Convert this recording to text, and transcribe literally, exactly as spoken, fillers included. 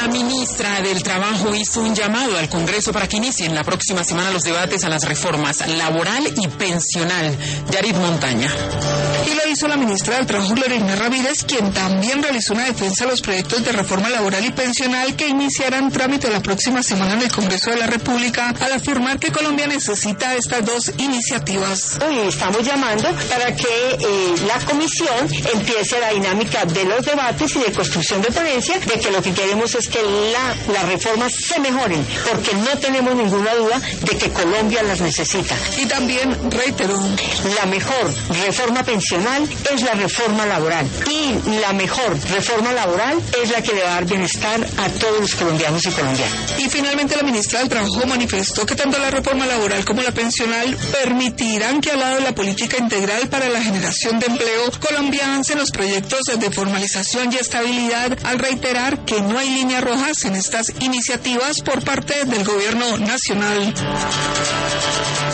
La ministra del Trabajo hizo un llamado al Congreso para que inicien la próxima semana los debates a las reformas laboral y pensional. Yarit Montaña. Y lo hizo la ministra del Trabajo, Lorena Ramírez, quien también realizó una defensa de los proyectos de reforma laboral y pensional que iniciarán trámite la próxima semana en el Congreso de la República, al afirmar que Colombia necesita estas dos iniciativas. Hoy estamos llamando para que eh, la comisión empiece la dinámica de los debates y de construcción de ponencia, de que lo que queremos es que la, las reformas se mejoren, porque no tenemos ninguna duda de que Colombia las necesita. Y también reiteró, la mejor reforma pensional es la reforma laboral, y la mejor reforma laboral es la que le va a dar bienestar a todos los colombianos y colombianas. Y finalmente la ministra del Trabajo manifestó que tanto la reforma laboral como la pensional permitirán que al lado de la política integral para la generación de empleo, Colombia avance en los proyectos de formalización y estabilidad, al reiterar que no hay líneas rojas en estas iniciativas por parte del gobierno nacional.